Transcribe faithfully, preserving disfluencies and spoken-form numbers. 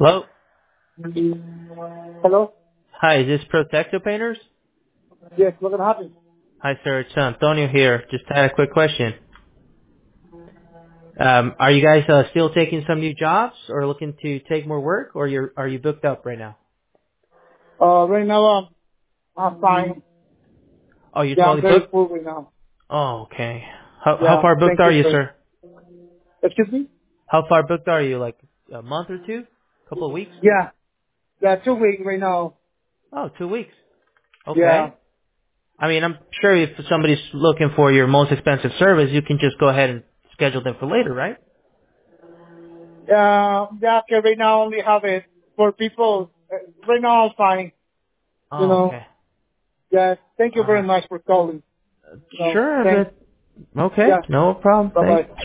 Hello. Hello? Hi, is this Protecto Painters? Yes, what can happen? Hi, sir. It's Antonio here. Just had a quick question. Um, are you guys uh, still taking some new jobs, or looking to take more work, or you're are you booked up right now? Uh, right now, um, I'm fine. Oh, you're Yeah, I'm totally very booked. full right now. Oh, okay. How how Yeah, far booked thank are you you, for, sir? excuse me? How far booked are you? Like a month or two? Couple of weeks? Yeah, yeah, two weeks right now. Oh, two weeks. Yeah. Okay. I mean, I'm sure if somebody's looking for your most expensive service, you can just go ahead and schedule them for later, right? Yeah, yeah, okay, right now I only have it for people. Uh, right now I'm fine, you Oh, know. okay. Yeah, thank you All very right. much for calling. No, Sure, thanks. but okay, Yeah, no problem. Thank bye-bye.